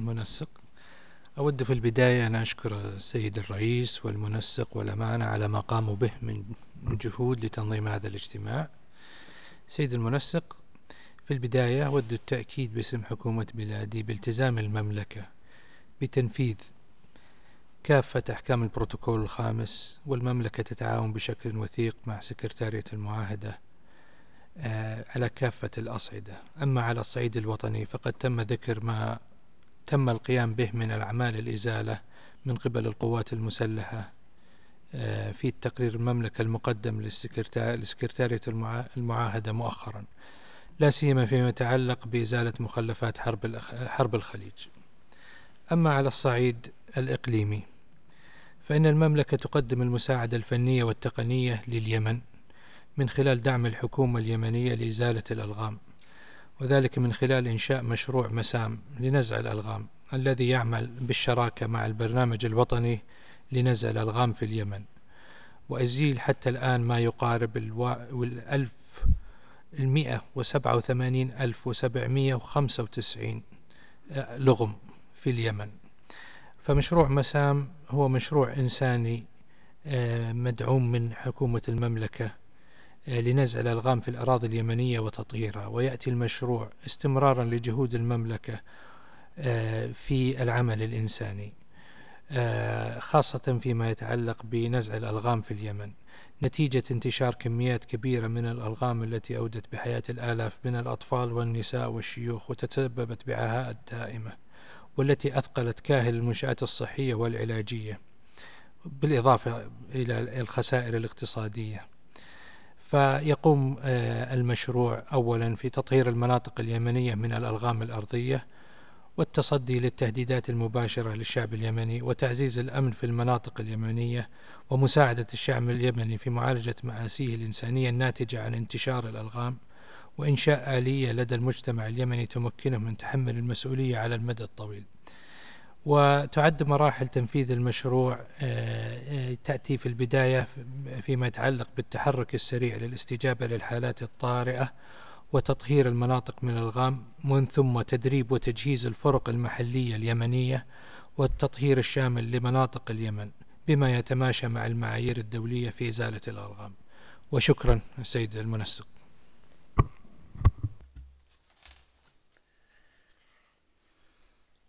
المنسق. أود في البداية أن أشكر السيد الرئيس والمنسق والأمانة على ما قاموا به من جهود لتنظيم هذا الاجتماع. سيد المنسق، في البداية أود التأكيد باسم حكومة بلادي بالتزام المملكة بتنفيذ كافة أحكام البروتوكول الخامس، والمملكة تتعاون بشكل وثيق مع سكرتارية المعاهدة على كافة الأصعدة. أما على الصعيد الوطني فقد تم ذكر ما تم القيام به من الأعمال الإزالة من قبل القوات المسلحة في تقرير المملكة المقدم لسكرتارية المعاهدة مؤخرا، لا سيما فيما يتعلق بإزالة مخلفات حرب الخليج. أما على الصعيد الإقليمي فإن المملكة تقدم المساعدة الفنية والتقنية لليمن من خلال دعم الحكومة اليمنية لإزالة الألغام، وذلك من خلال إنشاء مشروع مسام لنزع الألغام الذي يعمل بالشراكة مع البرنامج الوطني لنزع الألغام في اليمن، وأزيل حتى الآن ما يقارب 187,795 لغم في اليمن. فمشروع مسام هو مشروع إنساني مدعوم من حكومة المملكة لنزع الألغام في الأراضي اليمنية وتطهيرها، ويأتي المشروع استمرارا لجهود المملكة في العمل الإنساني، خاصة فيما يتعلق بنزع الألغام في اليمن نتيجة انتشار كميات كبيرة من الألغام التي أودت بحياة الآلاف من الأطفال والنساء والشيوخ، وتسببت بعاهات دائمة، والتي أثقلت كاهل المنشآت الصحية والعلاجية، بالإضافة إلى الخسائر الاقتصادية. فيقوم المشروع أولا في تطهير المناطق اليمنية من الألغام الأرضية، والتصدي للتهديدات المباشرة للشعب اليمني، وتعزيز الأمن في المناطق اليمنية، ومساعدة الشعب اليمني في معالجة مآسيه الإنسانية الناتجة عن انتشار الألغام، وإنشاء آلية لدى المجتمع اليمني تمكنه من تحمل المسؤولية على المدى الطويل. وتعد مراحل تنفيذ المشروع تأتي في البداية فيما يتعلق بالتحرك السريع للاستجابة للحالات الطارئة وتطهير المناطق من الألغام، ومن ثم تدريب وتجهيز الفرق المحلية اليمنية والتطهير الشامل لمناطق اليمن بما يتماشى مع المعايير الدولية في إزالة الألغام. وشكرا السيد المنسق.